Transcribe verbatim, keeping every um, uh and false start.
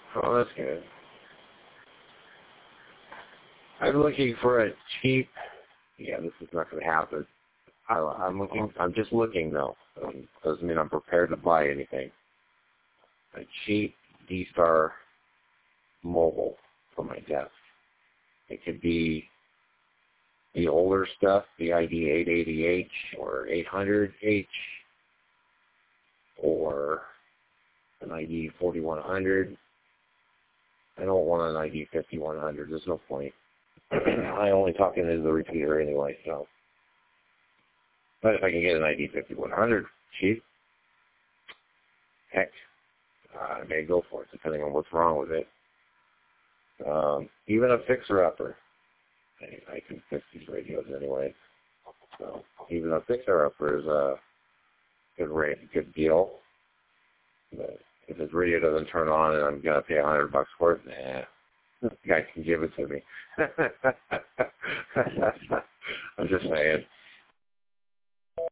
Oh, that's good. I'm looking for a cheap. Yeah, this is not going to happen. I, I'm looking. I'm just looking though. Um, doesn't mean I'm prepared to buy anything. A cheap D-Star mobile for my desk. It could be the older stuff, the I D eight eighty H or eight hundred H, or an I D forty-one hundred. I don't want an I D fifty-one hundred. There's no point. I only talk into the repeater anyway, so. But if I can get an I D fifty-one hundred cheap, heck, uh, I may go for it, depending on what's wrong with it. Um, even a fixer-upper. I, I can fix these radios anyway. So even a fixer-upper is a good rate, good deal. But if his radio doesn't turn on and I'm gonna pay a hundred bucks for it, nah, the guy can give it to me. I'm just saying.